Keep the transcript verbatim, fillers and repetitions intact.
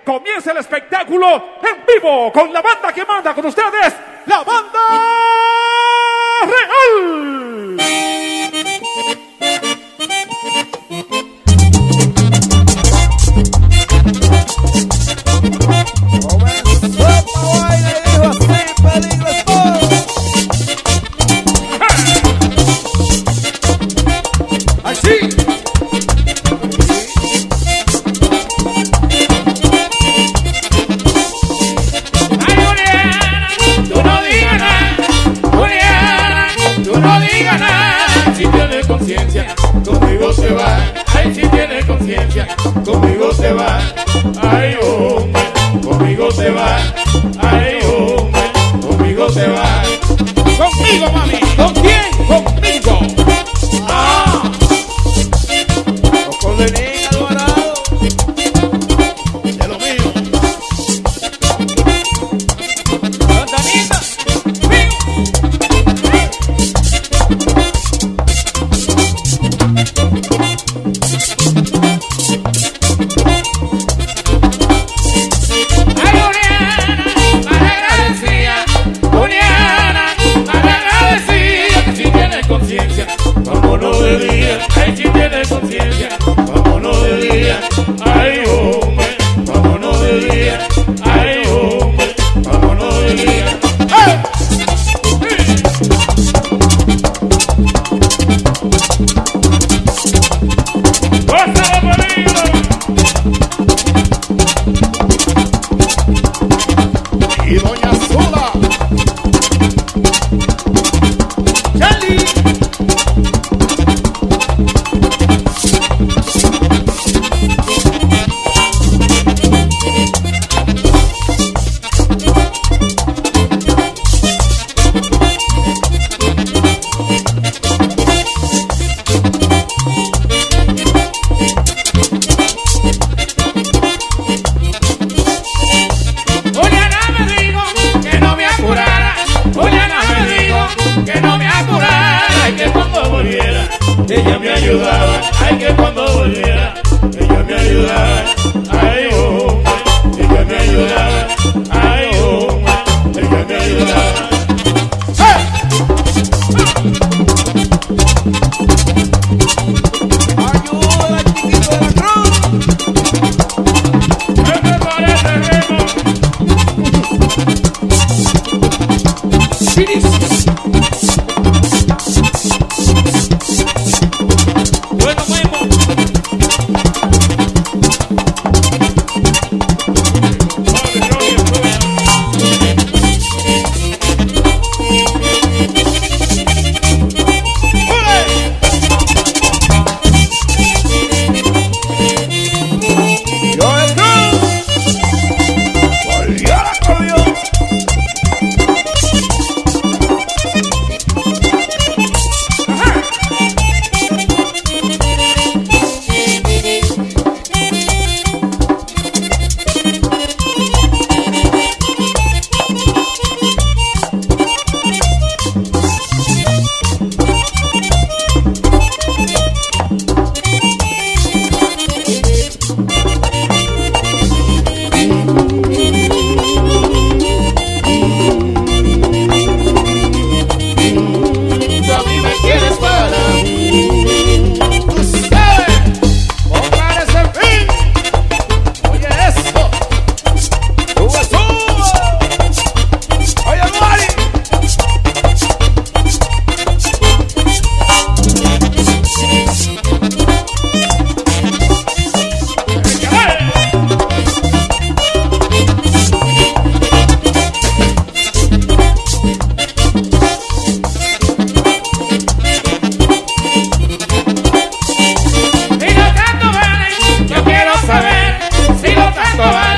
comienza el espectáculo en vivo con la banda que manda con ustedes, la Banda Real. Conmigo se va, ay, si tiene conciencia, conmigo se va, ay, hombre, conmigo se va, ay, hombre, conmigo se va. Conmigo, mami, ¿con quién? Conmigo. Ah, con Lenín Alvarado, de lo mío. Santanita, vámonos de día, ay, si tiene conciencia, vámonos de día, ay, hombre, vámonos de día, ay, hombre, vámonos de día. ¡Hey! ¡Gózalo, peligro! Y Doña Zula. ¡Charlie! Ella me ayudaba, ay, que cuando volviera, ella me ayudaba, ay, hombre, ella me ayudaba, ay, hombre, ella me ayudaba. ¡Hey! ¡Ayuda, chiquito de la cruz! ¿Qué te parece, Remo? ¡Sí! Si lo tanto vale,